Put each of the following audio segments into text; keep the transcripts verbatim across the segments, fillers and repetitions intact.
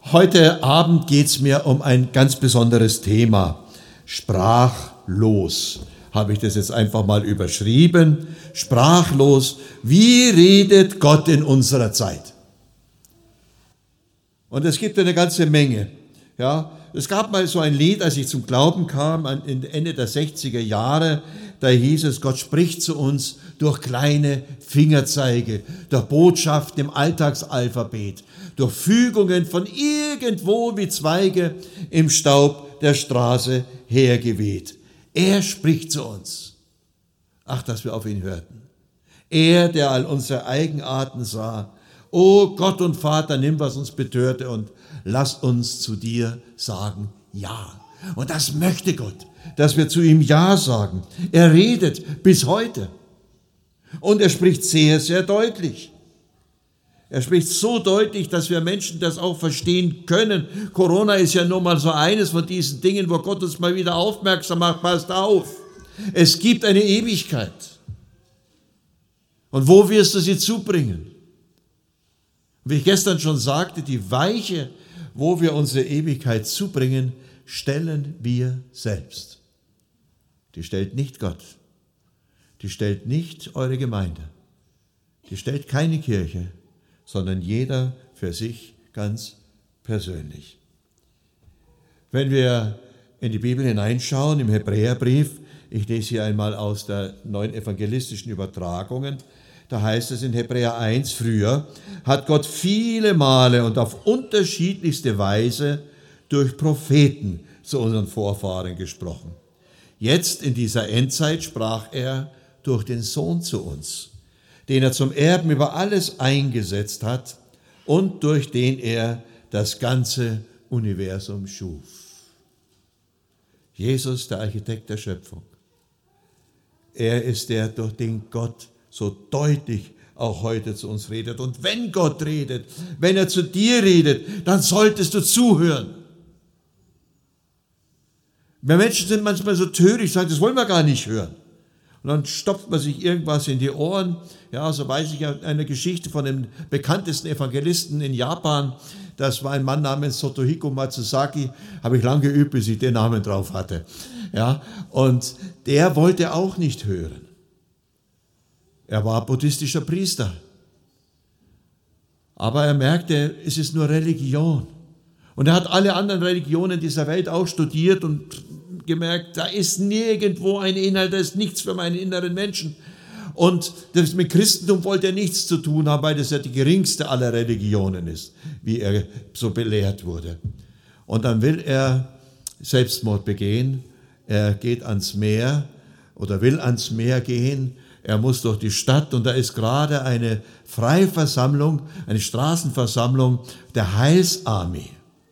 Heute Abend geht es mir um ein ganz besonderes Thema. Sprachlos habe ich das jetzt einfach mal überschrieben. Sprachlos, wie redet Gott in unserer Zeit? Und es gibt eine ganze Menge. Ja, es gab mal so ein Lied, als ich zum Glauben kam, Ende der sechziger Jahre, da hieß es, Gott spricht zu uns durch kleine Fingerzeige, durch Botschaften im Alltagsalphabet, durch Fügungen von irgendwo wie Zweige im Staub der Straße hergeweht. Er spricht zu uns. Ach, dass wir auf ihn hörten. Er, der all unsere Eigenarten sah. O Gott und Vater, nimm, was uns betörte und lass uns zu dir sagen Ja. Und das möchte Gott, dass wir zu ihm Ja sagen. Er redet bis heute. Und er spricht sehr, sehr deutlich. Er spricht so deutlich, dass wir Menschen das auch verstehen können. Corona ist ja nun mal so eines von diesen Dingen, wo Gott uns mal wieder aufmerksam macht. Passt auf. Es gibt eine Ewigkeit. Und wo wirst du sie zubringen? Wie ich gestern schon sagte, die Weiche, wo wir unsere Ewigkeit zubringen, stellen wir selbst. Die stellt nicht Gott. Die stellt nicht eure Gemeinde. Die stellt keine Kirche, sondern jeder für sich ganz persönlich. Wenn wir in die Bibel hineinschauen, im Hebräerbrief, ich lese hier einmal aus der neuen evangelistischen Übertragungen, da heißt es in Hebräer eins, früher hat Gott viele Male und auf unterschiedlichste Weise durch Propheten zu unseren Vorfahren gesprochen. Jetzt in dieser Endzeit sprach er durch den Sohn zu uns, den er zum Erben über alles eingesetzt hat und durch den er das ganze Universum schuf. Jesus, der Architekt der Schöpfung. Er ist der, durch den Gott so deutlich auch heute zu uns redet. Und wenn Gott redet, wenn er zu dir redet, dann solltest du zuhören. Wir Menschen sind manchmal so töricht, sagen, das wollen wir gar nicht hören. Und dann stopft man sich irgendwas in die Ohren. Ja, so weiß ich eine Geschichte von dem bekanntesten Evangelisten in Japan. Das war ein Mann namens Sotohiko Matsuzaki. Habe ich lange geübt, bis ich den Namen drauf hatte. Ja, und der wollte auch nicht hören. Er war buddhistischer Priester. Aber er merkte, es ist nur Religion. Und er hat alle anderen Religionen dieser Welt auch studiert und gemerkt, da ist nirgendwo ein Inhalt, da ist nichts für meinen inneren Menschen. Und das mit Christentum wollte er nichts zu tun haben, weil das ja die geringste aller Religionen ist, wie er so belehrt wurde. Und dann will er Selbstmord begehen. Er geht ans Meer oder will ans Meer gehen. Er muss durch die Stadt und da ist gerade eine Freiversammlung, eine Straßenversammlung der Heilsarmee.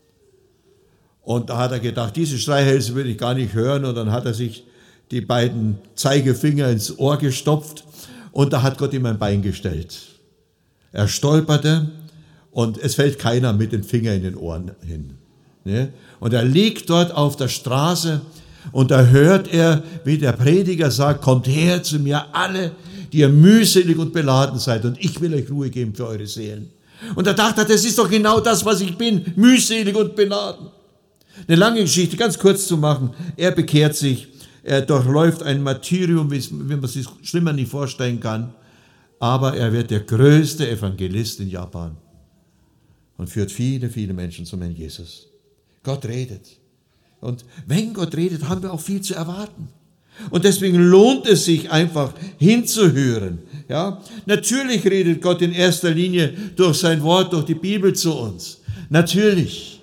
Und da hat er gedacht, diese Schreihälse will ich gar nicht hören. Und dann hat er sich die beiden Zeigefinger ins Ohr gestopft und da hat Gott ihm ein Bein gestellt. Er stolperte und es fällt keiner mit dem Finger in den Ohren hin. Und er liegt dort auf der Straße und da hört er, wie der Prediger sagt, kommt her zu mir alle, die ihr mühselig und beladen seid und ich will euch Ruhe geben für eure Seelen. Und da dachte er, das ist doch genau das, was ich bin, mühselig und beladen. Eine lange Geschichte, ganz kurz zu machen. Er bekehrt sich, er durchläuft ein Martyrium, wie man sich schlimmer nicht vorstellen kann, aber er wird der größte Evangelist in Japan und führt viele, viele Menschen zum Herrn Jesus. Gott redet. Und wenn Gott redet, haben wir auch viel zu erwarten. Und deswegen lohnt es sich einfach hinzuhören. Ja? Natürlich redet Gott in erster Linie durch sein Wort, durch die Bibel zu uns. Natürlich.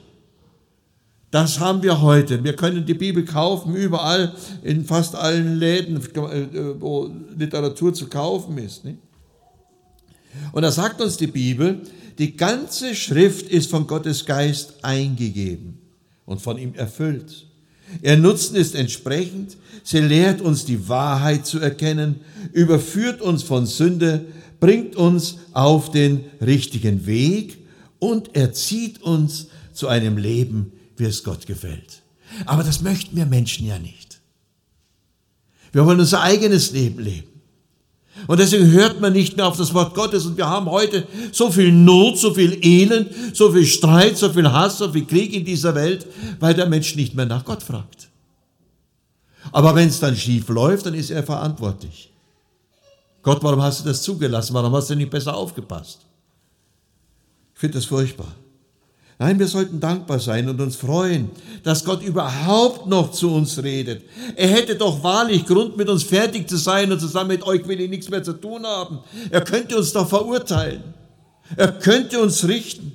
Das haben wir heute. Wir können die Bibel kaufen, überall, in fast allen Läden, wo Literatur zu kaufen ist. Nicht? Und da sagt uns die Bibel, die ganze Schrift ist von Gottes Geist eingegeben und von ihm erfüllt. Ihr Nutzen ist entsprechend, sie lehrt uns die Wahrheit zu erkennen, überführt uns von Sünde, bringt uns auf den richtigen Weg und erzieht uns zu einem Leben, wie es Gott gefällt. Aber das möchten wir Menschen ja nicht. Wir wollen unser eigenes Leben leben. Und deswegen hört man nicht mehr auf das Wort Gottes. Und wir haben heute so viel Not, so viel Elend, so viel Streit, so viel Hass, so viel Krieg in dieser Welt, weil der Mensch nicht mehr nach Gott fragt. Aber wenn es dann schief läuft, dann ist er verantwortlich. Gott, warum hast du das zugelassen? Warum hast du nicht besser aufgepasst? Ich finde das furchtbar. Nein, wir sollten dankbar sein und uns freuen, dass Gott überhaupt noch zu uns redet. Er hätte doch wahrlich Grund, mit uns fertig zu sein und zu sagen, mit euch will ich nichts mehr zu tun haben. Er könnte uns doch verurteilen. Er könnte uns richten.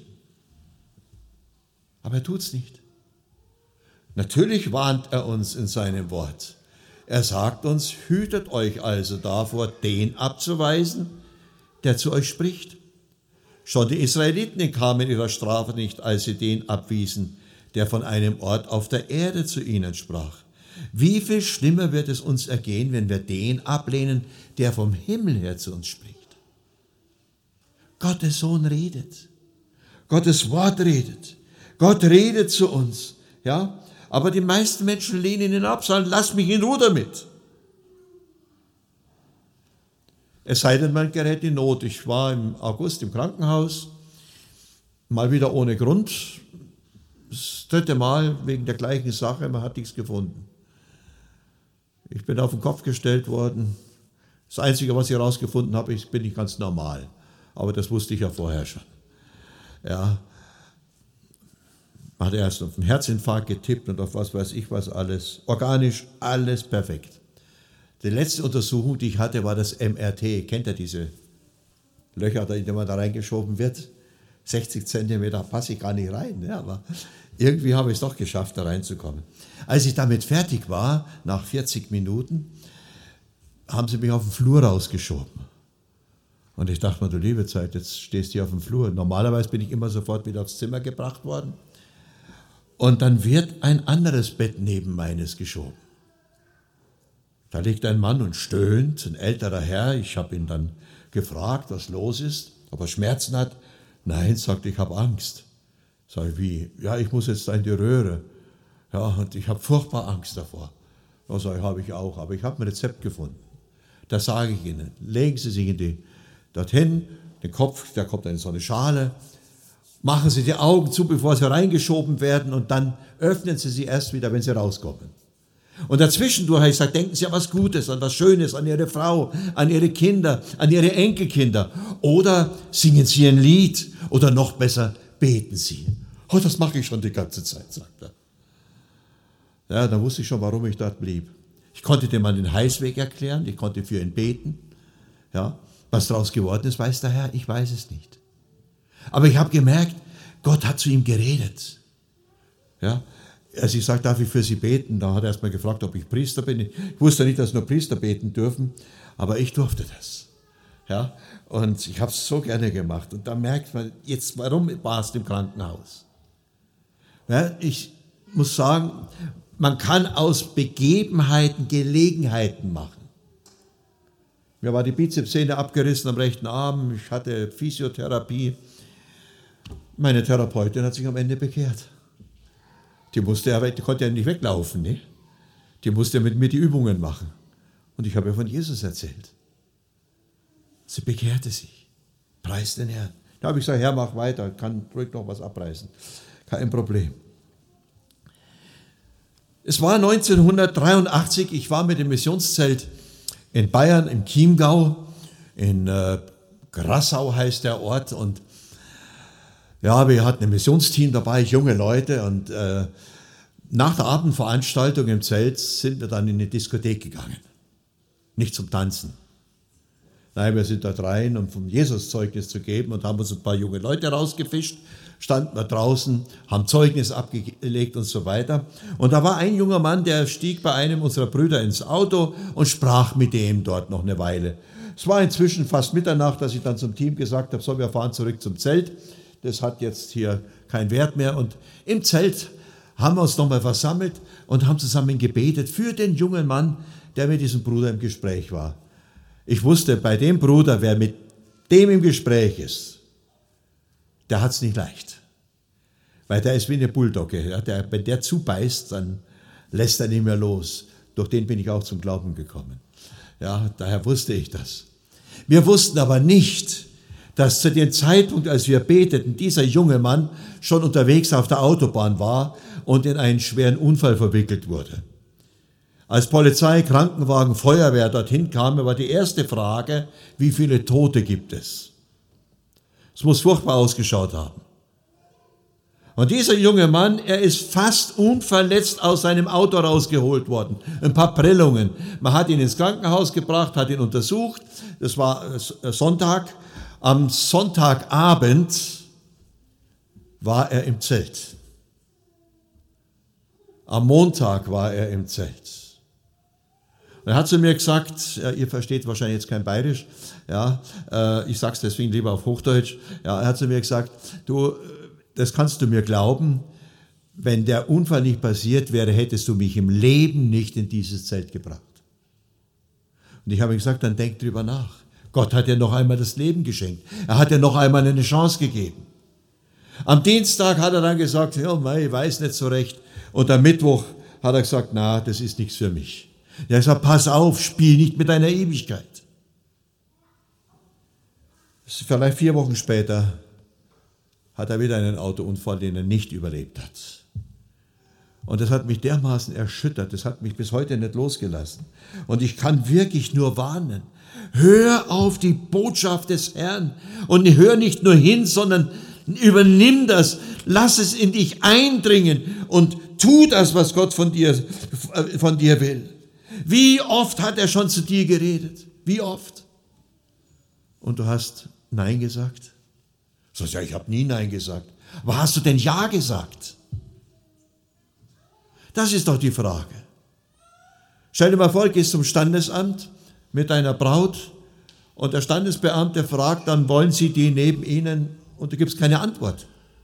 Aber er tut es nicht. Natürlich warnt er uns in seinem Wort. Er sagt uns, hütet euch also davor, den abzuweisen, der zu euch spricht. Schon die Israeliten entkamen ihrer Strafe nicht, als sie den abwiesen, der von einem Ort auf der Erde zu ihnen sprach. Wie viel schlimmer wird es uns ergehen, wenn wir den ablehnen, der vom Himmel her zu uns spricht. Gottes Sohn redet. Gottes Wort redet. Gott redet zu uns. Ja? Aber die meisten Menschen lehnen ihn ab, sagen, lass mich in Ruhe damit. Es sei denn, man gerät in Not. Ich war im August im Krankenhaus, mal wieder ohne Grund. Das dritte Mal wegen der gleichen Sache, man hat nichts gefunden. Ich bin auf den Kopf gestellt worden. Das Einzige, was ich herausgefunden habe, ist, bin ich ganz normal. Aber das wusste ich ja vorher schon. Ja. Man hat erst auf den Herzinfarkt getippt und auf was weiß ich was alles. Organisch alles perfekt. Die letzte Untersuchung, die ich hatte, war das M R T. Kennt ihr diese Löcher, in die man da reingeschoben wird? sechzig Zentimeter passe ich gar nicht rein. Ja, aber irgendwie habe ich es doch geschafft, da reinzukommen. Als ich damit fertig war, nach vierzig Minuten, haben sie mich auf den Flur rausgeschoben. Und ich dachte mir, du liebe Zeit, jetzt stehst du hier auf dem Flur. Normalerweise bin ich immer sofort wieder aufs Zimmer gebracht worden. Und dann wird ein anderes Bett neben meines geschoben. Da liegt ein Mann und stöhnt, ein älterer Herr. Ich habe ihn dann gefragt, was los ist, ob er Schmerzen hat. Nein, sagt, ich habe Angst. Sag ich, wie? Ja, ich muss jetzt da in die Röhre. Ja, und ich habe furchtbar Angst davor. Da sage ich, habe ich auch, aber ich habe ein Rezept gefunden. Da sage ich Ihnen, legen Sie sich in die, dorthin, den Kopf, der kommt in so eine Schale, machen Sie die Augen zu, bevor Sie reingeschoben werden und dann öffnen Sie sie erst wieder, wenn Sie rauskommen. Und dazwischendurch habe ich gesagt, denken Sie an was Gutes, an was Schönes, an Ihre Frau, an Ihre Kinder, an Ihre Enkelkinder. Oder singen Sie ein Lied oder noch besser, beten Sie. Oh, das mache ich schon die ganze Zeit, sagt er. Ja, dann wusste ich schon, warum ich dort blieb. Ich konnte dem Mann den Heilsweg erklären, ich konnte für ihn beten. Ja, was daraus geworden ist, weiß der Herr, ich weiß es nicht. Aber ich habe gemerkt, Gott hat zu ihm geredet. Ja, als ich sagte, darf ich für Sie beten? Da hat er erst mal gefragt, ob ich Priester bin. Ich wusste nicht, dass nur Priester beten dürfen, aber ich durfte das. Ja, und ich habe es so gerne gemacht. Und da merkt man jetzt, warum warst du im Krankenhaus? Ja, ich muss sagen, man kann aus Begebenheiten Gelegenheiten machen. Mir war die Bizepssehne abgerissen am rechten Arm, ich hatte Physiotherapie. Meine Therapeutin hat sich am Ende bekehrt. Die, musste ja, die konnte ja nicht weglaufen. Ne? Die musste ja mit mir die Übungen machen. Und ich habe ihr von Jesus erzählt. Sie bekehrte sich. Preis den Herrn. Da habe ich gesagt, Herr, mach weiter, kann ruhig noch was abreißen. Kein Problem. Es war neunzehnhundertdreiundachtzig, ich war mit dem Missionszelt in Bayern, im Chiemgau, in äh, Grassau heißt der Ort. Und ja, wir hatten ein Missionsteam dabei, junge Leute. Und äh, nach der Abendveranstaltung im Zelt sind wir dann in eine Diskothek gegangen. Nicht zum Tanzen. Nein, wir sind dort rein, um vom Jesus-Zeugnis zu geben und haben uns ein paar junge Leute rausgefischt, standen wir draußen, haben Zeugnis abgelegt und so weiter. Und da war ein junger Mann, der stieg bei einem unserer Brüder ins Auto und sprach mit dem dort noch eine Weile. Es war inzwischen fast Mitternacht, dass ich dann zum Team gesagt habe, so, wir fahren zurück zum Zelt. Das hat jetzt hier keinen Wert mehr. Und im Zelt haben wir uns nochmal versammelt und haben zusammen gebetet für den jungen Mann, der mit diesem Bruder im Gespräch war. Ich wusste, bei dem Bruder, wer mit dem im Gespräch ist, der hat es nicht leicht. Weil der ist wie eine Bulldogge. Ja, der, wenn der zubeißt, dann lässt er nicht mehr los. Durch den bin ich auch zum Glauben gekommen. Ja, daher wusste ich das. Wir wussten aber nicht, dass zu dem Zeitpunkt, als wir beteten, dieser junge Mann schon unterwegs auf der Autobahn war und in einen schweren Unfall verwickelt wurde. Als Polizei, Krankenwagen, Feuerwehr dorthin kamen, war die erste Frage, wie viele Tote gibt es? Es muss furchtbar ausgeschaut haben. Und dieser junge Mann, er ist fast unverletzt aus seinem Auto rausgeholt worden. Ein paar Prellungen. Man hat ihn ins Krankenhaus gebracht, hat ihn untersucht. Das war Sonntag. Am Sonntagabend war er im Zelt. Am Montag war er im Zelt. Und er hat zu mir gesagt, ja, ihr versteht wahrscheinlich jetzt kein Bayerisch, ja, äh, ich sage es deswegen lieber auf Hochdeutsch, ja, er hat zu mir gesagt, du, das kannst du mir glauben, wenn der Unfall nicht passiert wäre, hättest du mich im Leben nicht in dieses Zelt gebracht. Und ich habe gesagt, dann denk drüber nach. Gott hat dir noch einmal das Leben geschenkt. Er hat dir noch einmal eine Chance gegeben. Am Dienstag hat er dann gesagt, ja, mei, ich weiß nicht so recht. Und am Mittwoch hat er gesagt, na, das ist nichts für mich. Er hat gesagt, pass auf, spiel nicht mit deiner Ewigkeit. Vielleicht vier Wochen später hat er wieder einen Autounfall, den er nicht überlebt hat. Und das hat mich dermaßen erschüttert, das hat mich bis heute nicht losgelassen. Und ich kann wirklich nur warnen, hör auf die Botschaft des Herrn und hör nicht nur hin, sondern übernimm das, lass es in dich eindringen und tu das, was Gott von dir, von dir will. Wie oft hat er schon zu dir geredet? Wie oft? Und du hast Nein gesagt? Du sagst, ja, ich habe nie Nein gesagt. Aber hast du denn Ja gesagt? Das ist doch die Frage. Stell dir mal vor, du gehst zum Standesamt mit deiner Braut und der Standesbeamte fragt, dann wollen sie die neben ihnen und du gibst keine Antwort.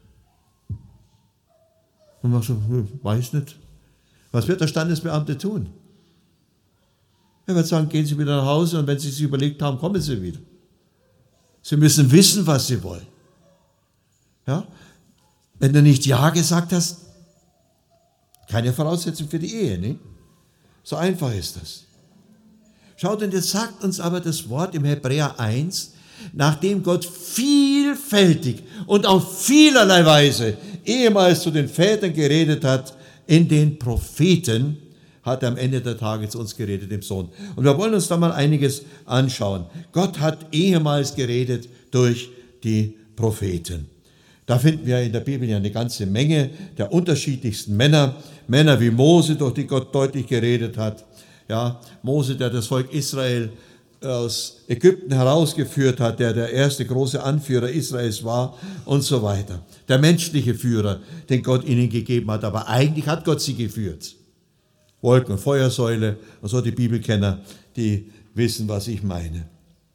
Und machst du, weiß nicht. Was wird der Standesbeamte tun? Er wird sagen, gehen Sie wieder nach Hause und wenn Sie sich überlegt haben, kommen Sie wieder. Sie müssen wissen, was Sie wollen. Ja? Wenn du nicht Ja gesagt hast, keine Voraussetzung für die Ehe, ne? So einfach ist das. Schaut, und jetzt sagt uns aber das Wort im Hebräer eins, nachdem Gott vielfältig und auf vielerlei Weise ehemals zu den Vätern geredet hat, in den Propheten, hat er am Ende der Tage zu uns geredet, dem Sohn. Und wir wollen uns da mal einiges anschauen. Gott hat ehemals geredet durch die Propheten. Da finden wir in der Bibel ja eine ganze Menge der unterschiedlichsten Männer. Männer wie Mose, durch die Gott deutlich geredet hat. Ja, Mose, der das Volk Israel aus Ägypten herausgeführt hat, der der erste große Anführer Israels war und so weiter. Der menschliche Führer, den Gott ihnen gegeben hat. Aber eigentlich hat Gott sie geführt. Wolken- und Feuersäule und so die Bibelkenner, die wissen, was ich meine.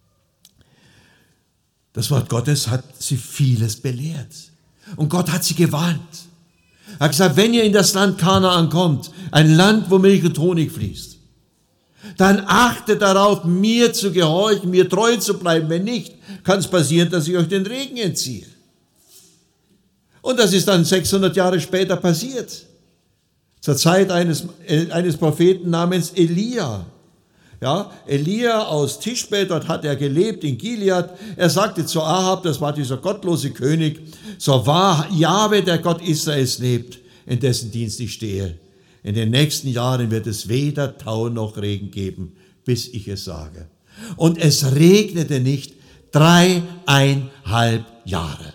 Das Wort Gottes hat sie vieles belehrt. Und Gott hat sie gewarnt. Er hat gesagt, wenn ihr in das Land Kanaan kommt, ein Land, wo Milch und Honig fließt, dann achtet darauf, mir zu gehorchen, mir treu zu bleiben. Wenn nicht, kann es passieren, dass ich euch den Regen entziehe. Und das ist dann sechshundert Jahre später passiert. Zur Zeit eines, eines Propheten namens Elia. Ja, Elia aus Tischbe, dort hat er gelebt, in Gilead. Er sagte zu Ahab, das war dieser gottlose König, so wahr Jahwe, der Gott Israels lebt, in dessen Dienst ich stehe. In den nächsten Jahren wird es weder Tau noch Regen geben, bis ich es sage. Und es regnete nicht dreieinhalb Jahre.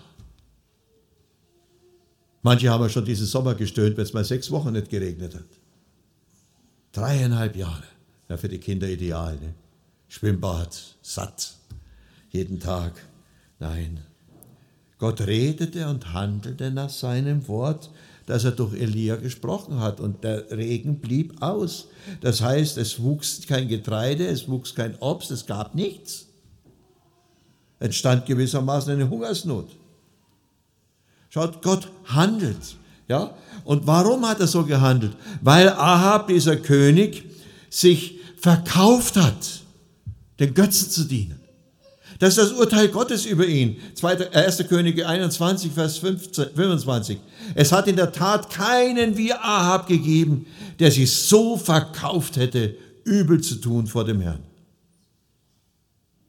Manche haben ja schon diesen Sommer gestöhnt, wenn es mal sechs Wochen nicht geregnet hat. Dreieinhalb Jahre. Ja, für die Kinder ideal. Ne? Schwimmbad, satt, jeden Tag. Nein. Gott redete und handelte nach seinem Wort, das er durch Elia gesprochen hat. Und der Regen blieb aus. Das heißt, es wuchs kein Getreide, es wuchs kein Obst, es gab nichts. Entstand gewissermaßen eine Hungersnot. Schaut, Gott handelt. Ja? Und warum hat er so gehandelt? Weil Ahab, dieser König, sich verkauft hat, den Götzen zu dienen. Das ist das Urteil Gottes über ihn. erster Könige einundzwanzig, Vers fünfundzwanzig. Es hat in der Tat keinen wie Ahab gegeben, der sich so verkauft hätte, übel zu tun vor dem Herrn.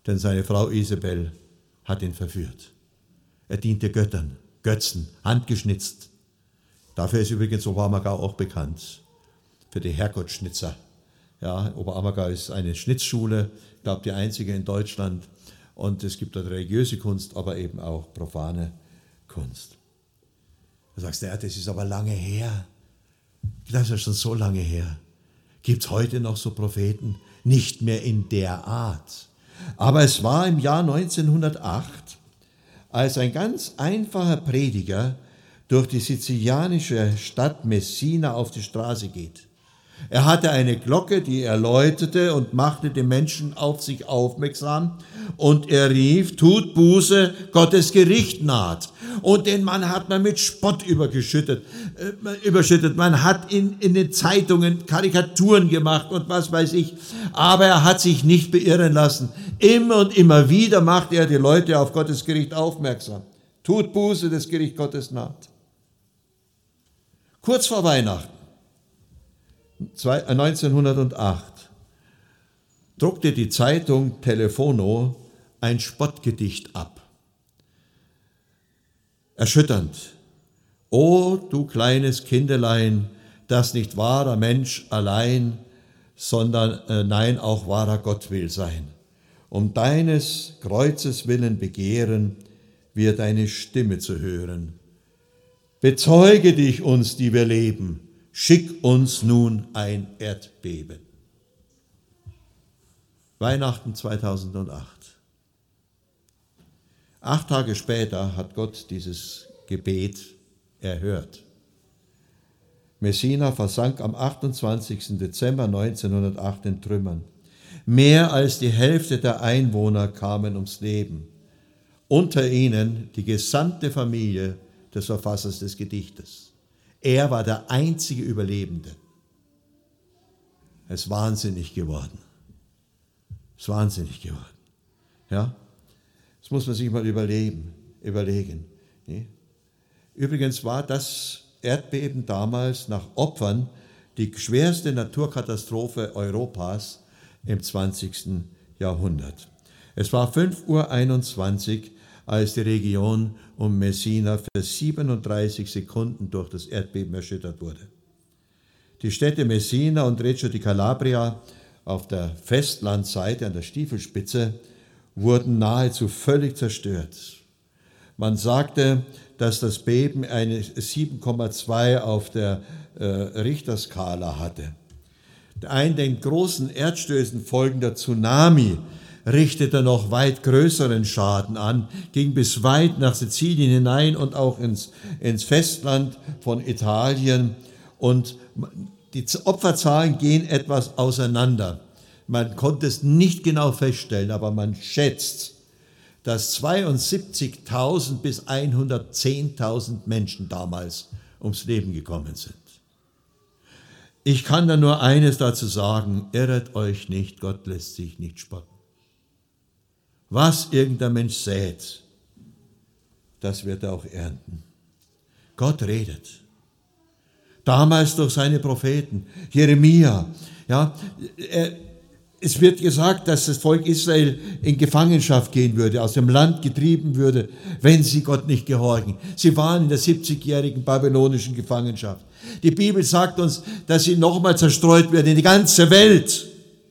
denn seine Frau Isabel hat ihn verführt. Er diente Göttern, Götzen, handgeschnitzt. Dafür ist übrigens Oberammergau auch bekannt, für die Herrgottschnitzer. Ja, Oberammergau ist eine Schnitzschule, ich glaube die einzige in Deutschland. Und es gibt dort religiöse Kunst, aber eben auch profane Kunst. Du sagst, ja, das ist aber lange her. Das ist ja schon so lange her. Gibt es heute noch so Propheten? Nicht mehr in der Art. Aber es war im Jahr neunzehnhundertacht, als ein ganz einfacher Prediger durch die sizilianische Stadt Messina auf die Straße geht. Er hatte eine Glocke, die er läutete und machte die Menschen auf sich aufmerksam. Und er rief, tut Buße, Gottes Gericht naht. Und den Mann hat man mit Spott übergeschüttet, äh, überschüttet. Man hat in, in den Zeitungen Karikaturen gemacht und was weiß ich. Aber er hat sich nicht beirren lassen. Immer und immer wieder machte er die Leute auf Gottes Gericht aufmerksam. Tut Buße, das Gericht Gottes naht. Kurz vor Weihnachten neunzehnhundertacht druckte die Zeitung Telefono ein Spottgedicht ab. Erschütternd. O du kleines Kindelein, das nicht wahrer Mensch allein, sondern äh, nein, auch wahrer Gott will sein. Um deines Kreuzes willen begehren, wir deine Stimme zu hören. Bezeuge dich uns, die wir leben, schick uns nun ein Erdbeben. Weihnachten zweitausendacht. Acht Tage später hat Gott dieses Gebet erhört. Messina versank am achtundzwanzigsten Dezember neunzehnhundertacht in Trümmern. Mehr als die Hälfte der Einwohner kamen ums Leben. Unter ihnen die gesamte Familie des Verfassers des Gedichtes. Er war der einzige Überlebende. Er ist wahnsinnig geworden. Er ist wahnsinnig geworden. Ja? Das muss man sich mal überlegen. überlegen. Übrigens war das Erdbeben damals nach Opfern die schwerste Naturkatastrophe Europas im zwanzigsten Jahrhundert. Es war fünf Uhr einundzwanzig, als die Region um Messina für siebenunddreißig Sekunden durch das Erdbeben erschüttert wurde. Die Städte Messina und Reggio di Calabria auf der Festlandseite an der Stiefelspitze wurden nahezu völlig zerstört. Man sagte, dass das Beben eine sieben Komma zwei auf der äh, Richterskala hatte. Ein den großen Erdstößen folgender Tsunami richtete noch weit größeren Schaden an, ging bis weit nach Sizilien hinein und auch ins, ins Festland von Italien. Und die Opferzahlen gehen etwas auseinander. Man konnte es nicht genau feststellen, aber man schätzt, dass zweiundsiebzigtausend bis hundertzehntausend Menschen damals ums Leben gekommen sind. Ich kann da nur eines dazu sagen, irret euch nicht, Gott lässt sich nicht spotten. Was irgendein Mensch sät, das wird er auch ernten. Gott redet. Damals durch seine Propheten, Jeremia. Ja, er, es wird gesagt, dass das Volk Israel in Gefangenschaft gehen würde, aus dem Land getrieben würde, wenn sie Gott nicht gehorchen. Sie waren in der siebzigjährigen babylonischen Gefangenschaft. Die Bibel sagt uns, dass sie nochmal zerstreut werden in die ganze Welt.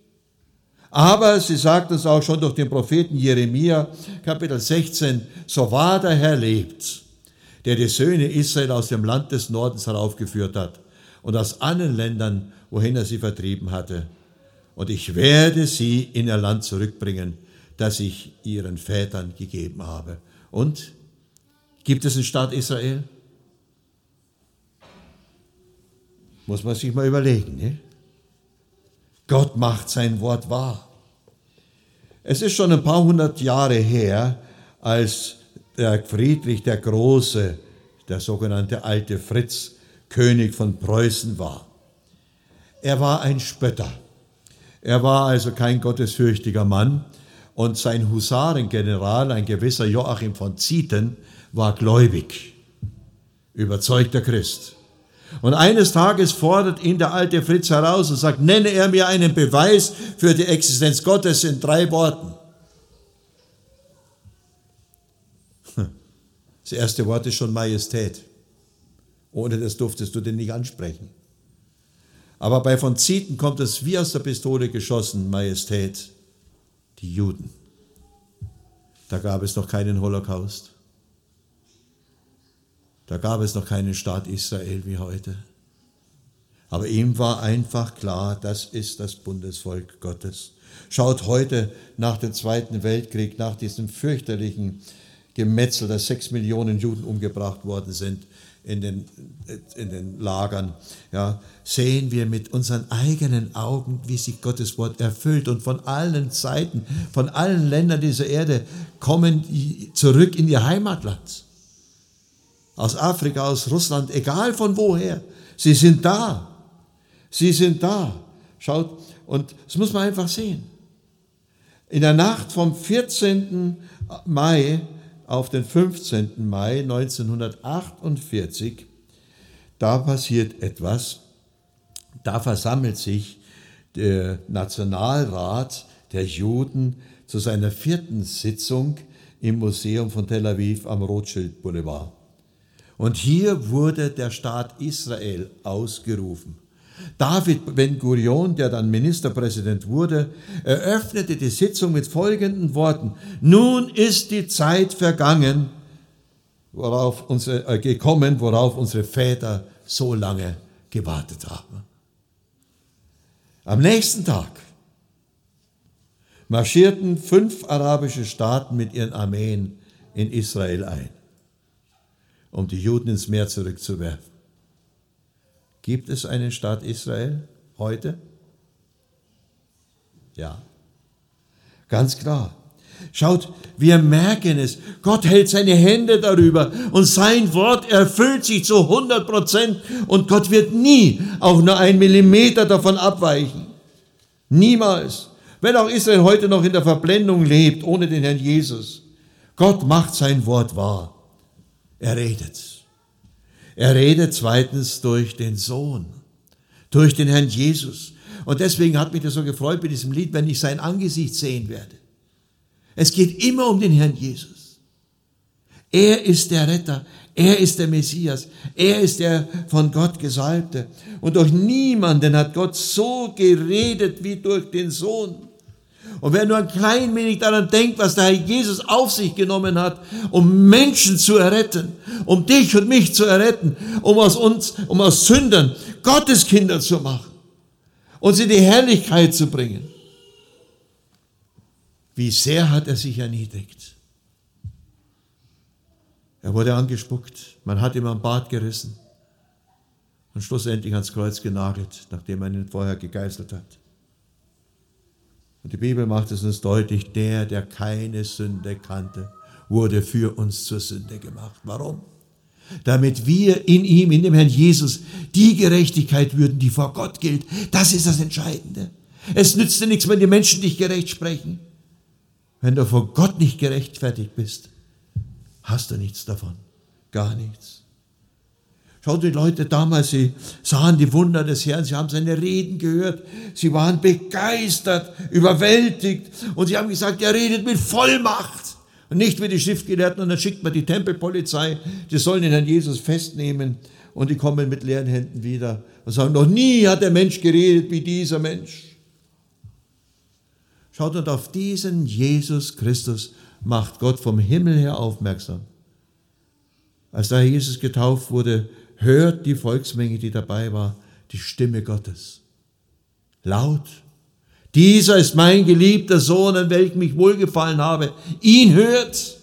Aber sie sagt uns auch schon durch den Propheten Jeremia, Kapitel sechzehn, so wahr der Herr lebt, der die Söhne Israel aus dem Land des Nordens heraufgeführt hat und aus allen Ländern, wohin er sie vertrieben hatte. Und ich werde sie in ihr Land zurückbringen, das ich ihren Vätern gegeben habe. Und gibt es einen Staat Israel? Muss man sich mal überlegen. Ne? Gott macht sein Wort wahr. Es ist schon ein paar hundert Jahre her, als der Friedrich der Große, der sogenannte alte Fritz, König von Preußen war. Er war ein Spötter. Er war also kein gottesfürchtiger Mann und sein Husarengeneral, ein gewisser Joachim von Zieten, war gläubig, überzeugter Christ. Und eines Tages fordert ihn der alte Fritz heraus und sagt, nenne er mir einen Beweis für die Existenz Gottes in drei Worten. Das erste Wort ist schon Majestät. Ohne das durftest du den nicht ansprechen. Aber bei von Zieten kommt es wie aus der Pistole geschossen, Majestät, die Juden. Da gab es noch keinen Holocaust. Da gab es noch keinen Staat Israel wie heute. Aber ihm war einfach klar, das ist das Bundesvolk Gottes. Schaut heute nach dem Zweiten Weltkrieg, nach diesem fürchterlichen Gemetzel, dass sechs Millionen Juden umgebracht worden sind in den, in den Lagern, ja, sehen wir mit unseren eigenen Augen, wie sich Gottes Wort erfüllt. Und von allen Seiten, von allen Ländern dieser Erde kommen die zurück in ihr Heimatland. Aus Afrika, aus Russland, egal von woher. Sie sind da. Sie sind da. Schaut, und das muss man einfach sehen. In der Nacht vom vierzehnten Mai auf den fünfzehnten Mai neunzehnhundertachtundvierzig, da passiert etwas. Da versammelt sich der Nationalrat der Juden zu seiner vierten Sitzung im Museum von Tel Aviv am Rothschild Boulevard. Und hier wurde der Staat Israel ausgerufen. David Ben-Gurion, der dann Ministerpräsident wurde, eröffnete die Sitzung mit folgenden Worten: Nun ist die Zeit vergangen, worauf unsere, äh, gekommen, worauf unsere Väter so lange gewartet haben. Am nächsten Tag marschierten fünf arabische Staaten mit ihren Armeen in Israel ein, um die Juden ins Meer zurückzuwerfen. Gibt es einen Staat Israel heute? Ja, ganz klar. Schaut, wir merken es. Gott hält seine Hände darüber und sein Wort erfüllt sich zu hundert Prozent und Gott wird nie auch nur einen Millimeter davon abweichen. Niemals. Wenn auch Israel heute noch in der Verblendung lebt, ohne den Herrn Jesus. Gott macht sein Wort wahr. Er redet. Er redet zweitens durch den Sohn, durch den Herrn Jesus. Und deswegen hat mich das so gefreut bei diesem Lied, wenn ich sein Angesicht sehen werde. Es geht immer um den Herrn Jesus. Er ist der Retter, er ist der Messias, er ist der von Gott Gesalbte. Und durch niemanden hat Gott so geredet wie durch den Sohn. Und wer nur ein klein wenig daran denkt, was der Herr Jesus auf sich genommen hat, um Menschen zu erretten, um dich und mich zu erretten, um aus uns, um aus Sündern Gottes Kinder zu machen, uns in die Herrlichkeit zu bringen. Wie sehr hat er sich erniedrigt. Er wurde angespuckt, man hat ihm am Bart gerissen und schlussendlich ans Kreuz genagelt, nachdem man ihn vorher gegeißelt hat. Und die Bibel macht es uns deutlich, der, der keine Sünde kannte, wurde für uns zur Sünde gemacht. Warum? Damit wir in ihm, in dem Herrn Jesus, die Gerechtigkeit würden, die vor Gott gilt. Das ist das Entscheidende. Es nützt dir nichts, wenn die Menschen dich gerecht sprechen. Wenn du vor Gott nicht gerechtfertigt bist, hast du nichts davon. Gar nichts. Schaut, die Leute damals, sie sahen die Wunder des Herrn, sie haben seine Reden gehört, sie waren begeistert, überwältigt und sie haben gesagt, er redet mit Vollmacht und nicht wie die Schriftgelehrten. Und dann schickt man die Tempelpolizei, die sollen den Herrn Jesus festnehmen und die kommen mit leeren Händen wieder und sagen, noch nie hat der Mensch geredet wie dieser Mensch. Schaut, und auf diesen Jesus Christus macht Gott vom Himmel her aufmerksam. Als der Herr Jesus getauft wurde, hört die Volksmenge, die dabei war, die Stimme Gottes. Laut. Dieser ist mein geliebter Sohn, an welchem ich wohlgefallen habe. Ihn hört.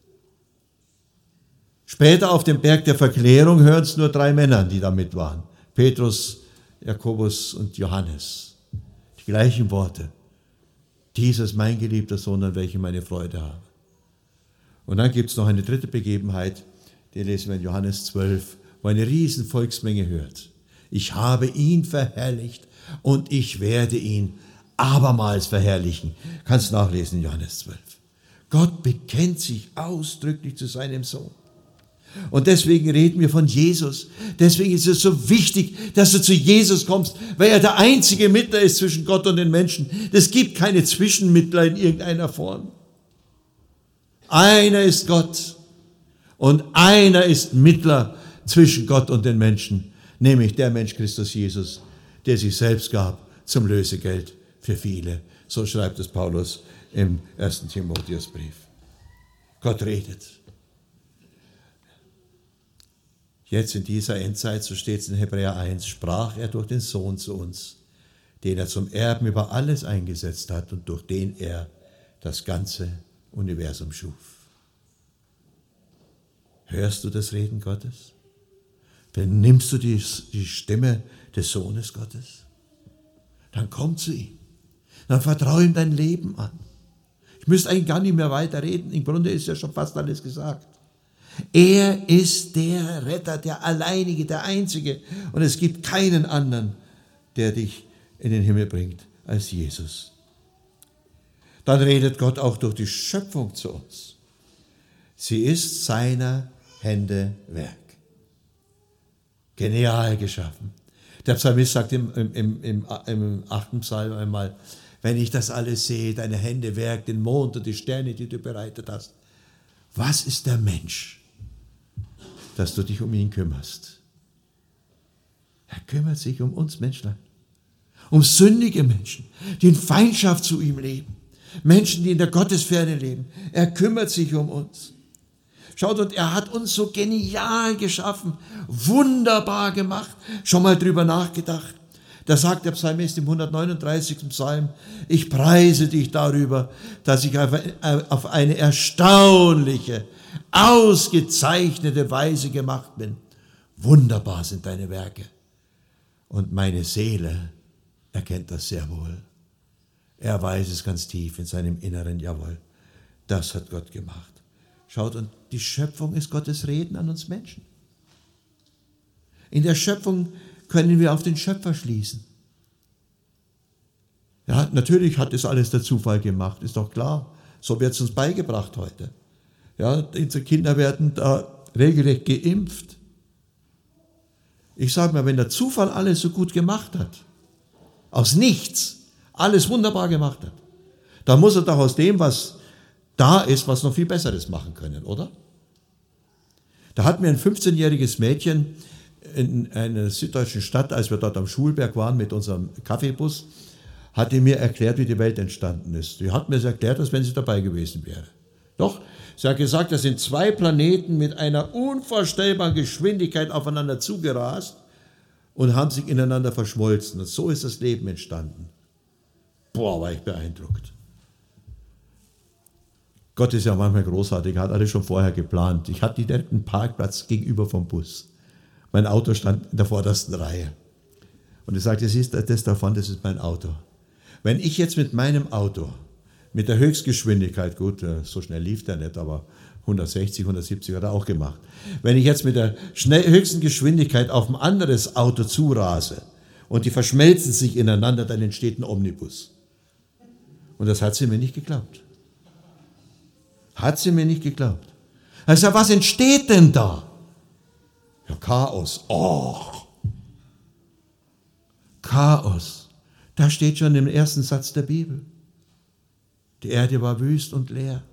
Später auf dem Berg der Verklärung hören es nur drei Männer, die da mit waren. Petrus, Jakobus und Johannes. Die gleichen Worte. Dieser ist mein geliebter Sohn, an welchem ich meine Freude habe. Und dann gibt es noch eine dritte Begebenheit, die lesen wir in Johannes zwölf, wo eine riesen Volksmenge hört. Ich habe ihn verherrlicht und ich werde ihn abermals verherrlichen. Kannst nachlesen in Johannes zwölf. Gott bekennt sich ausdrücklich zu seinem Sohn. Und deswegen reden wir von Jesus. Deswegen ist es so wichtig, dass du zu Jesus kommst, weil er der einzige Mittler ist zwischen Gott und den Menschen. Es gibt keine Zwischenmittler in irgendeiner Form. Einer ist Gott. Und einer ist Mittler zwischen Gott und den Menschen, nämlich der Mensch Christus Jesus, der sich selbst gab zum Lösegeld für viele. So schreibt es Paulus im ersten Timotheusbrief. Gott redet. Jetzt in dieser Endzeit, so steht es in Hebräer eins, sprach er durch den Sohn zu uns, den er zum Erben über alles eingesetzt hat und durch den er das ganze Universum schuf. Hörst du das Reden Gottes? Vernimmst du die, die Stimme des Sohnes Gottes? Dann komm zu ihm. Dann vertraue ihm dein Leben an. Ich müsste eigentlich gar nicht mehr weiter reden. Im Grunde ist ja schon fast alles gesagt. Er ist der Retter, der Alleinige, der Einzige. Und es gibt keinen anderen, der dich in den Himmel bringt, als Jesus. Dann redet Gott auch durch die Schöpfung zu uns. Sie ist seiner Hände Werk. Genial geschaffen. Der Psalmist sagt im, im, im, im achten Psalm einmal, wenn ich das alles sehe, deine Hände Werk, den Mond und die Sterne, die du bereitet hast. Was ist der Mensch, dass du dich um ihn kümmerst? Er kümmert sich um uns Menschlein, um sündige Menschen, die in Feindschaft zu ihm leben, Menschen, die in der Gottesferne leben. Er kümmert sich um uns. Schaut, und er hat uns so genial geschaffen, wunderbar gemacht. Schon mal drüber nachgedacht. Da sagt der Psalmist im hundertneununddreißigsten Psalm, ich preise dich darüber, dass ich auf eine erstaunliche, ausgezeichnete Weise gemacht bin. Wunderbar sind deine Werke. Und meine Seele erkennt das sehr wohl. Er weiß es ganz tief in seinem Inneren, jawohl, das hat Gott gemacht. Schaut, und die Schöpfung ist Gottes Reden an uns Menschen. In der Schöpfung können wir auf den Schöpfer schließen. Ja, natürlich hat das alles der Zufall gemacht, ist doch klar. So wird es uns beigebracht heute. Ja, unsere Kinder werden da regelrecht geimpft. Ich sage mal, wenn der Zufall alles so gut gemacht hat, aus nichts, alles wunderbar gemacht hat, dann muss er doch aus dem, was da ist, was noch viel Besseres machen können, oder? Da hat mir ein fünfzehnjähriges Mädchen in einer süddeutschen Stadt, als wir dort am Schulberg waren mit unserem Kaffeebus, hat die mir erklärt, wie die Welt entstanden ist. Die hat mir es erklärt, als wenn sie dabei gewesen wäre. Doch, sie hat gesagt, das sind zwei Planeten mit einer unvorstellbaren Geschwindigkeit aufeinander zugerast und haben sich ineinander verschmolzen. Und so ist das Leben entstanden. Boah, war ich beeindruckt. Gott ist ja manchmal großartig, hat alles schon vorher geplant. Ich hatte direkt einen Parkplatz gegenüber vom Bus. Mein Auto stand in der vordersten Reihe. Und ich sagte, das ist das davon, das ist mein Auto. Wenn ich jetzt mit meinem Auto, mit der Höchstgeschwindigkeit, gut, so schnell lief der nicht, aber hundertsechzig, hundertsiebzig hat er auch gemacht. Wenn ich jetzt mit der schnell, höchsten Geschwindigkeit auf ein anderes Auto zurase und die verschmelzen sich ineinander, dann entsteht ein Omnibus. Und das hat sie mir nicht geglaubt. Hat sie mir nicht geglaubt. Also, was entsteht denn da? Ja, Chaos. Oh. Chaos. Da steht schon im ersten Satz der Bibel. Die Erde war wüst und leer.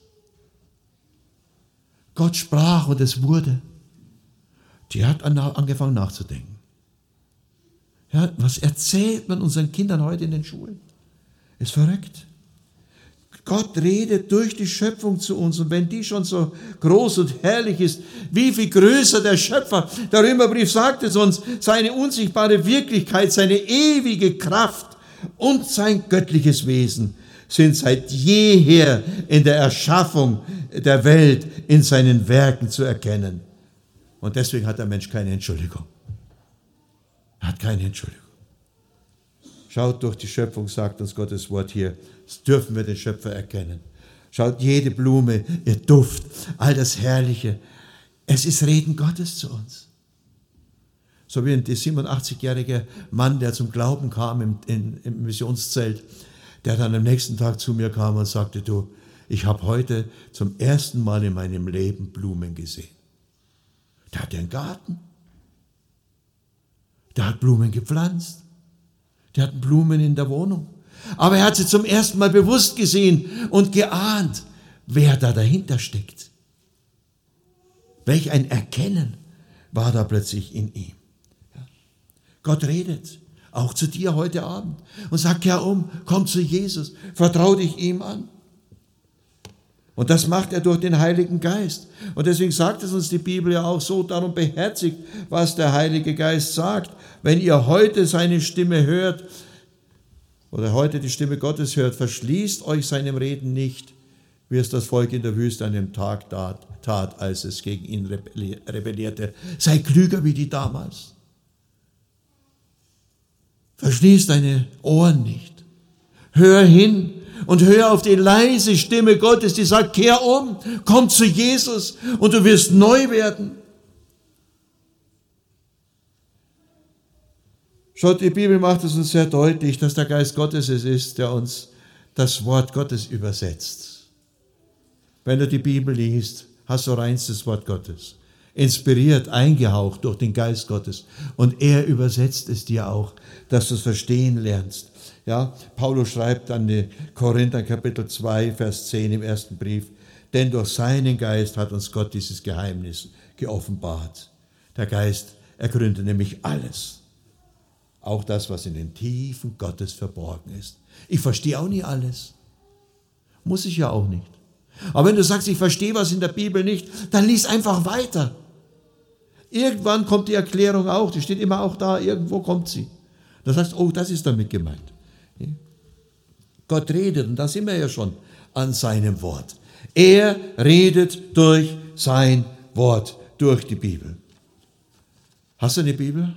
Gott sprach und es wurde. Die hat angefangen nachzudenken. Ja, was erzählt man unseren Kindern heute in den Schulen? Ist verrückt. Gott redet durch die Schöpfung zu uns, und wenn die schon so groß und herrlich ist, wie viel größer der Schöpfer. Der Römerbrief sagt es uns, seine unsichtbare Wirklichkeit, seine ewige Kraft und sein göttliches Wesen sind seit jeher in der Erschaffung der Welt, in seinen Werken zu erkennen. Und deswegen hat der Mensch keine Entschuldigung. Er hat keine Entschuldigung. Schaut durch die Schöpfung, sagt uns Gottes Wort hier, das dürfen wir den Schöpfer erkennen. Schaut, jede Blume, ihr Duft, all das Herrliche. Es ist Reden Gottes zu uns. So wie ein siebenundachtzigjähriger Mann, der zum Glauben kam im, in, im Missionszelt, der dann am nächsten Tag zu mir kam und sagte, du, ich habe heute zum ersten Mal in meinem Leben Blumen gesehen. Der hatte einen Garten. Der hat Blumen gepflanzt. Der hat Blumen in der Wohnung. Aber er hat sie zum ersten Mal bewusst gesehen und geahnt, wer da dahinter steckt. Welch ein Erkennen war da plötzlich in ihm. Ja. Gott redet, auch zu dir heute Abend, und sagt, kehr um, komm zu Jesus, vertrau dich ihm an. Und das macht er durch den Heiligen Geist. Und deswegen sagt es uns die Bibel ja auch so, darum beherzigt, was der Heilige Geist sagt. Wenn ihr heute seine Stimme hört, oder heute die Stimme Gottes hört, verschließt euch seinem Reden nicht, wie es das Volk in der Wüste an dem Tag tat, tat als es gegen ihn rebellierte. Sei klüger wie die damals. Verschließ deine Ohren nicht. Hör hin und hör auf die leise Stimme Gottes, die sagt, kehr um, komm zu Jesus und du wirst neu werden. Schaut, die Bibel macht es uns sehr deutlich, dass der Geist Gottes es ist, der uns das Wort Gottes übersetzt. Wenn du die Bibel liest, hast du reinstes Wort Gottes, inspiriert, eingehaucht durch den Geist Gottes. Und er übersetzt es dir auch, dass du es verstehen lernst. Ja, Paulus schreibt an die Korinther Kapitel zwei, Vers zehn im ersten Brief, denn durch seinen Geist hat uns Gott dieses Geheimnis geoffenbart. Der Geist ergründet nämlich alles. Auch das, was in den Tiefen Gottes verborgen ist. Ich verstehe auch nie alles. Muss ich ja auch nicht. Aber wenn du sagst, ich verstehe was in der Bibel nicht, dann lies einfach weiter. Irgendwann kommt die Erklärung auch, die steht immer auch da, irgendwo kommt sie. Da sagst du, oh, das ist damit gemeint. Gott redet, und da sind wir ja schon an seinem Wort. Er redet durch sein Wort, durch die Bibel. Hast du eine Bibel?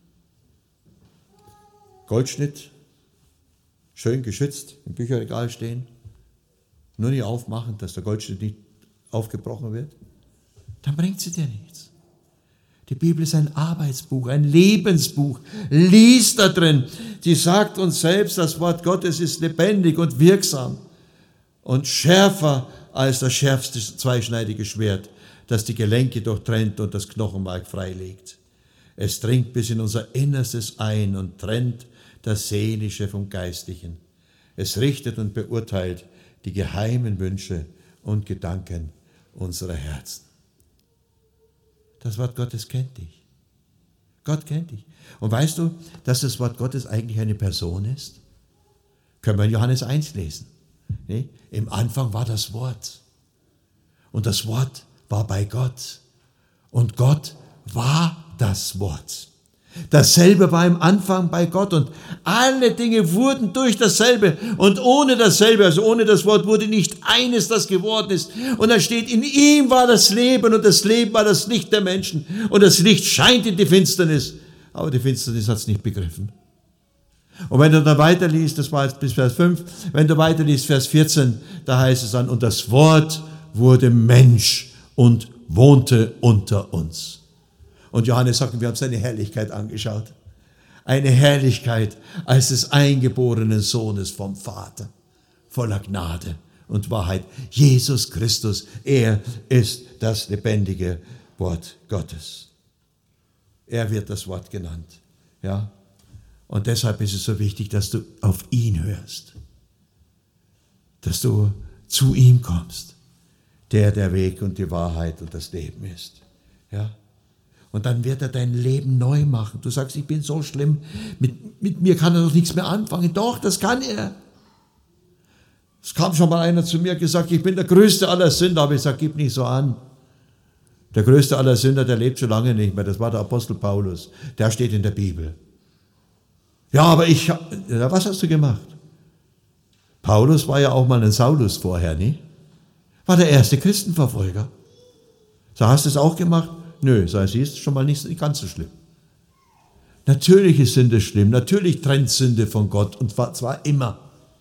Goldschnitt, schön geschützt, im Bücherregal stehen. Nur nicht aufmachen, dass der Goldschnitt nicht aufgebrochen wird. Dann bringt sie dir nichts. Die Bibel ist ein Arbeitsbuch, ein Lebensbuch. Lies da drin. Sie sagt uns selbst, das Wort Gottes ist lebendig und wirksam und schärfer als das schärfste zweischneidige Schwert, das die Gelenke durchtrennt und das Knochenmark freilegt. Es dringt bis in unser Innerstes ein und trennt das Seelische vom Geistlichen. Es richtet und beurteilt die geheimen Wünsche und Gedanken unserer Herzen. Das Wort Gottes kennt dich. Gott kennt dich. Und weißt du, dass das Wort Gottes eigentlich eine Person ist? Können wir in Johannes eins lesen. Nee? Im Anfang war das Wort. Und das Wort war bei Gott. Und Gott war das Wort. Dasselbe war im Anfang bei Gott und alle Dinge wurden durch dasselbe und ohne dasselbe, also ohne das Wort, wurde nicht eines, das geworden ist. Und da steht, in ihm war das Leben und das Leben war das Licht der Menschen und das Licht scheint in die Finsternis, aber die Finsternis hat es nicht begriffen. Und wenn du da weiterliest, das war jetzt bis Vers fünf, wenn du weiterliest, Vers vierzehn, da heißt es dann, und das Wort wurde Mensch und wohnte unter uns. Und Johannes sagt, wir haben seine Herrlichkeit angeschaut. Eine Herrlichkeit als des eingeborenen Sohnes vom Vater, voller Gnade und Wahrheit. Jesus Christus, er ist das lebendige Wort Gottes. Er wird das Wort genannt. Ja? Und deshalb ist es so wichtig, dass du auf ihn hörst. Dass du zu ihm kommst, der der Weg und die Wahrheit und das Leben ist. Ja? Und dann wird er dein Leben neu machen. Du sagst, ich bin so schlimm, mit, mit mir kann er doch nichts mehr anfangen. Doch, das kann er. Es kam schon mal einer zu mir und gesagt, ich bin der größte aller Sünder. Aber ich sage, gib nicht so an. Der größte aller Sünder, der lebt schon lange nicht mehr. Das war der Apostel Paulus. Der steht in der Bibel. Ja, aber ich, ja, was hast du gemacht? Paulus war ja auch mal ein Saulus vorher, nicht? War der erste Christenverfolger. So, hast du es auch gemacht? Nö, sei sie ist schon mal nicht ganz so schlimm. Natürlich ist Sünde schlimm, natürlich trennt Sünde von Gott und zwar immer.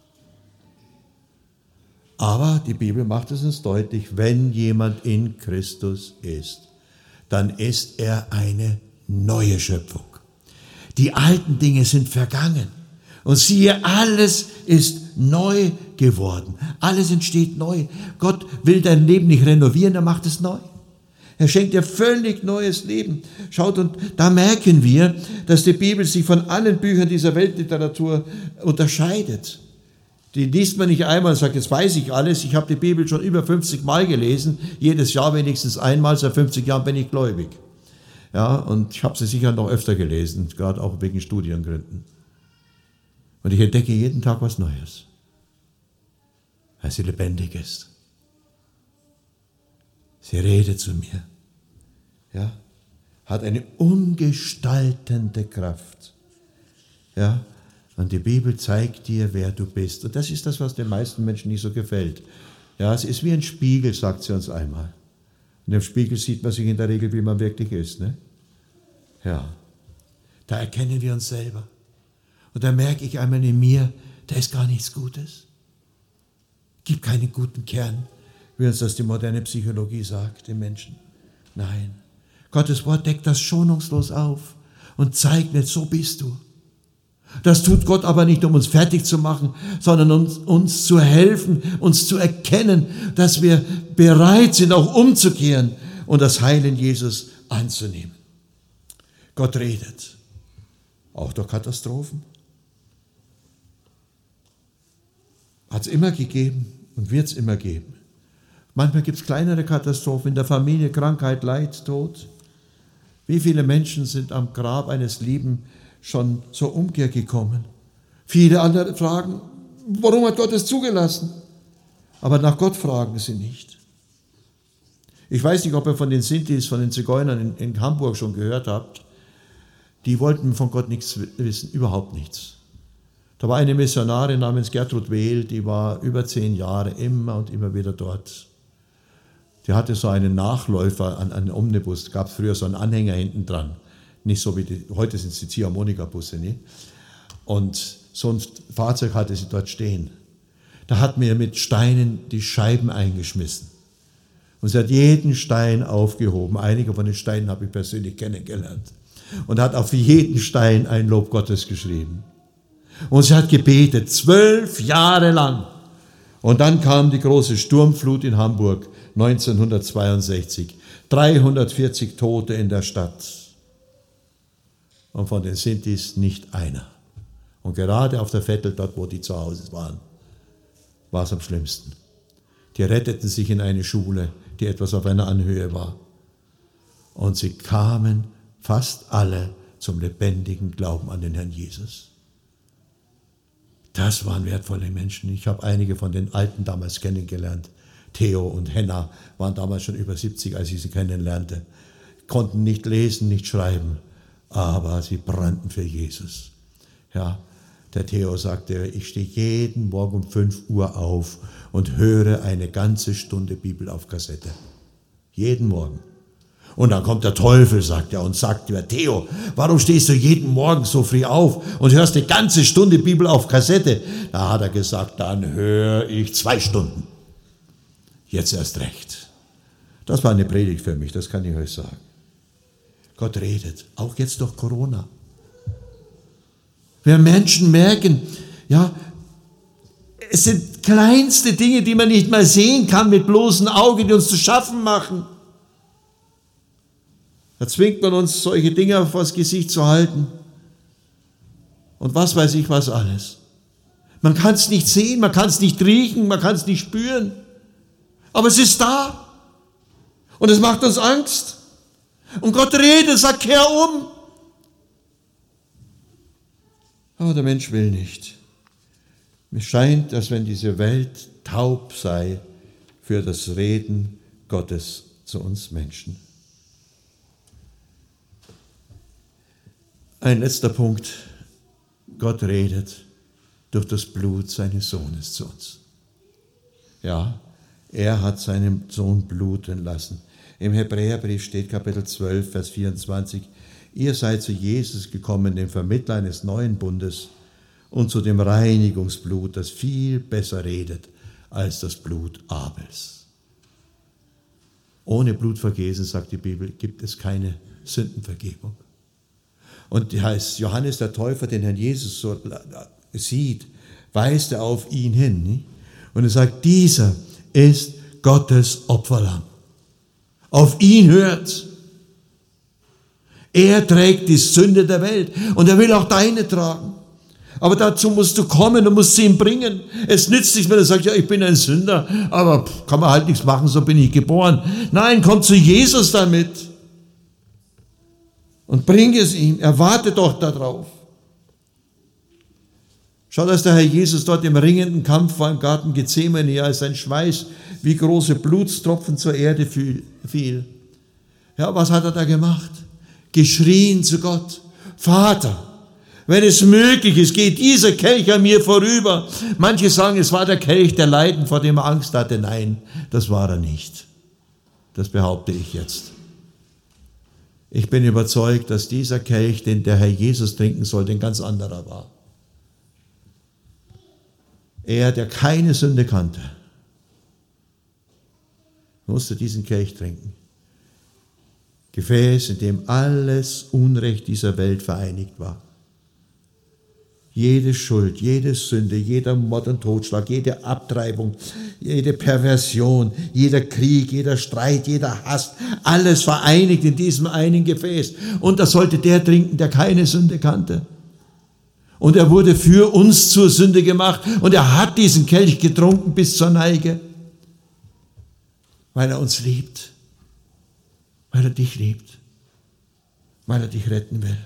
Aber die Bibel macht es uns deutlich, wenn jemand in Christus ist, dann ist er eine neue Schöpfung. Die alten Dinge sind vergangen und siehe, alles ist neu geworden. Alles entsteht neu. Gott will dein Leben nicht renovieren, er macht es neu. Er schenkt dir völlig neues Leben. Schaut, und da merken wir, dass die Bibel sich von allen Büchern dieser Weltliteratur unterscheidet. Die liest man nicht einmal und sagt, jetzt weiß ich alles. Ich habe die Bibel schon über fünfzig Mal gelesen, jedes Jahr wenigstens einmal, seit fünfzig Jahren bin ich gläubig. Ja, und ich habe sie sicher noch öfter gelesen, gerade auch wegen Studiengründen. Und ich entdecke jeden Tag was Neues, weil sie lebendig ist. Sie redet zu mir, ja, hat eine umgestaltende Kraft. Ja, und die Bibel zeigt dir, wer du bist. Und das ist das, was den meisten Menschen nicht so gefällt. Ja, es ist wie ein Spiegel, sagt sie uns einmal. Und im Spiegel sieht man sich in der Regel, wie man wirklich ist. Ne? Ja, da erkennen wir uns selber. Und da merke ich einmal in mir, da ist gar nichts Gutes. Gibt keinen guten Kern, wie uns das die moderne Psychologie sagt, den Menschen. Nein, Gottes Wort deckt das schonungslos auf und zeigt mir, so bist du. Das tut Gott aber nicht, um uns fertig zu machen, sondern um uns zu helfen, uns zu erkennen, dass wir bereit sind, auch umzukehren und das Heil in Jesus anzunehmen. Gott redet, auch durch Katastrophen. Hat es immer gegeben und wird es immer geben. Manchmal gibt es kleinere Katastrophen in der Familie, Krankheit, Leid, Tod. Wie viele Menschen sind am Grab eines Lieben schon zur Umkehr gekommen? Viele andere fragen, warum hat Gott es zugelassen? Aber nach Gott fragen sie nicht. Ich weiß nicht, ob ihr von den Sintis, von den Zigeunern in, in Hamburg schon gehört habt. Die wollten von Gott nichts wissen, überhaupt nichts. Da war eine Missionarin namens Gertrud Wehl, die war über zehn Jahre immer und immer wieder dort. Die hatte so einen Nachläufer an einen Omnibus, gab es früher so einen Anhänger hinten dran. Nicht so wie die, heute sind es die Ziehharmonika-Busse, nicht? Und so ein Fahrzeug hatte sie dort stehen. Da hat mir mit Steinen die Scheiben eingeschmissen. Und sie hat jeden Stein aufgehoben. Einige von den Steinen habe ich persönlich kennengelernt. Und hat auf jeden Stein ein Lob Gottes geschrieben. Und sie hat gebetet, zwölf Jahre lang. Und dann kam die große Sturmflut in Hamburg, neunzehnhundertzweiundsechzig. dreihundertvierzig Tote in der Stadt. Und von den Sintis nicht einer. Und gerade auf der Vettel, dort wo die zu Hause waren, war es am schlimmsten. Die retteten sich in eine Schule, die etwas auf einer Anhöhe war. Und sie kamen fast alle zum lebendigen Glauben an den Herrn Jesus. Das waren wertvolle Menschen. Ich habe einige von den Alten damals kennengelernt. Theo und Henna waren damals schon über siebzig, als ich sie kennenlernte. Konnten nicht lesen, nicht schreiben, aber sie brannten für Jesus. Ja, der Theo sagte, ich stehe jeden Morgen um fünf Uhr auf und höre eine ganze Stunde Bibel auf Kassette. Jeden Morgen. Und dann kommt der Teufel, sagt er, und sagt mir, Theo, warum stehst du jeden Morgen so früh auf und hörst eine ganze Stunde Bibel auf Kassette? Da hat er gesagt, dann höre ich zwei Stunden. Jetzt erst recht. Das war eine Predigt für mich, das kann ich euch sagen. Gott redet, auch jetzt durch Corona. Wir Menschen merken, ja, es sind kleinste Dinge, die man nicht mal sehen kann mit bloßem Auge, die uns zu schaffen machen. Da zwingt man uns, solche Dinge vor das Gesicht zu halten. Und was weiß ich was alles. Man kann es nicht sehen, man kann es nicht riechen, man kann es nicht spüren. Aber es ist da. Und es macht uns Angst. Und Gott redet, sagt, kehr um. Aber der Mensch will nicht. Mir scheint, dass wenn diese Welt taub sei für das Reden Gottes zu uns Menschen. Ein letzter Punkt. Gott redet durch das Blut seines Sohnes zu uns. Ja, er hat seinen Sohn bluten lassen. Im Hebräerbrief steht Kapitel zwölf, Vers vierundzwanzig, ihr seid zu Jesus gekommen, dem Vermittler eines neuen Bundes und zu dem Reinigungsblut, das viel besser redet als das Blut Abels. Ohne Blutvergießen, sagt die Bibel, gibt es keine Sündenvergebung. Und als Johannes der Täufer den Herrn Jesus so sieht, weist er auf ihn hin. Nicht? Und er sagt, dieser ist Gottes Opferlamm. Auf ihn hört. Er trägt die Sünde der Welt und er will auch deine tragen. Aber dazu musst du kommen, du musst sie ihm bringen. Es nützt nichts, wenn er sagt, ja, ich bin ein Sünder, aber kann man halt nichts machen, so bin ich geboren. Nein, komm zu Jesus damit und bring es ihm. Er wartet doch darauf. Schau, dass der Herr Jesus dort im ringenden Kampf war im Garten Gethsemane, als sein Schweiß wie große Blutstropfen zur Erde fiel. Ja, was hat er da gemacht? Geschrien zu Gott, Vater, wenn es möglich ist, geht dieser Kelch an mir vorüber. Manche sagen, es war der Kelch der Leiden, vor dem er Angst hatte. Nein, das war er nicht. Das behaupte ich jetzt. Ich bin überzeugt, dass dieser Kelch, den der Herr Jesus trinken sollte, ein ganz anderer war. Er, der keine Sünde kannte, musste diesen Kelch trinken. Gefäß, in dem alles Unrecht dieser Welt vereinigt war. Jede Schuld, jede Sünde, jeder Mord und Totschlag, jede Abtreibung, jede Perversion, jeder Krieg, jeder Streit, jeder Hass, alles vereinigt in diesem einen Gefäß. Und das sollte der trinken, der keine Sünde kannte. Und er wurde für uns zur Sünde gemacht und er hat diesen Kelch getrunken bis zur Neige, weil er uns liebt, weil er dich liebt, weil er dich retten will.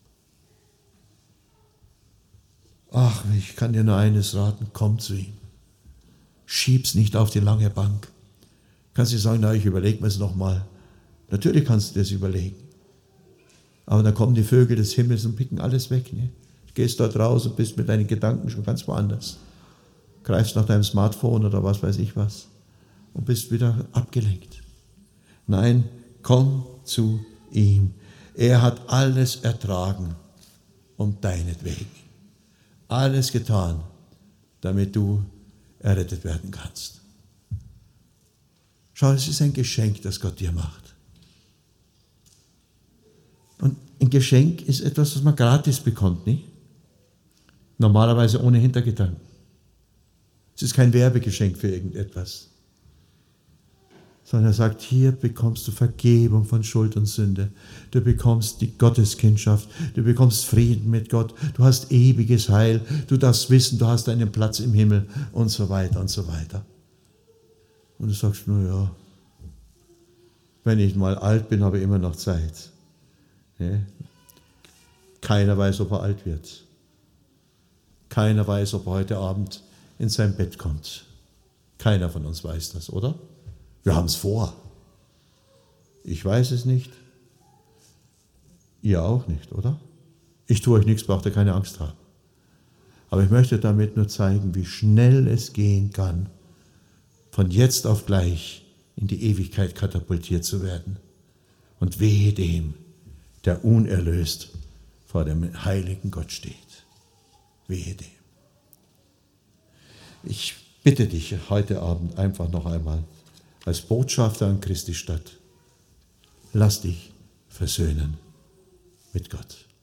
Ach, ich kann dir nur eines raten, komm zu ihm. Schieb's nicht auf die lange Bank. Kannst du sagen, na, ich überlege mir es nochmal. Natürlich kannst du das überlegen. Aber dann kommen die Vögel des Himmels und picken alles weg. Ne? Du gehst dort raus und bist mit deinen Gedanken schon ganz woanders. Greifst nach deinem Smartphone oder was weiß ich was und bist wieder abgelenkt. Nein, komm zu ihm. Er hat alles ertragen um deinetwegen. Alles getan, damit du errettet werden kannst. Schau, es ist ein Geschenk, das Gott dir macht. Und ein Geschenk ist etwas, was man gratis bekommt, nicht? Normalerweise ohne Hintergedanken. Es ist kein Werbegeschenk für irgendetwas. Sondern er sagt, hier bekommst du Vergebung von Schuld und Sünde. Du bekommst die Gotteskindschaft. Du bekommst Frieden mit Gott. Du hast ewiges Heil. Du darfst wissen, du hast einen Platz im Himmel und so weiter und so weiter. Und du sagst, na ja, wenn ich mal alt bin, habe ich immer noch Zeit. Ja? Keiner weiß, ob er alt wird. Keiner weiß, ob er heute Abend in sein Bett kommt. Keiner von uns weiß das, oder? Wir haben es vor. Ich weiß es nicht. Ihr auch nicht, oder? Ich tue euch nichts, braucht ihr keine Angst haben. Aber ich möchte damit nur zeigen, wie schnell es gehen kann, von jetzt auf gleich in die Ewigkeit katapultiert zu werden. Und wehe dem, der unerlöst vor dem heiligen Gott steht. Wehe dem. Ich bitte dich heute Abend einfach noch einmal, als Botschafter an Christi Stadt, lass dich versöhnen mit Gott.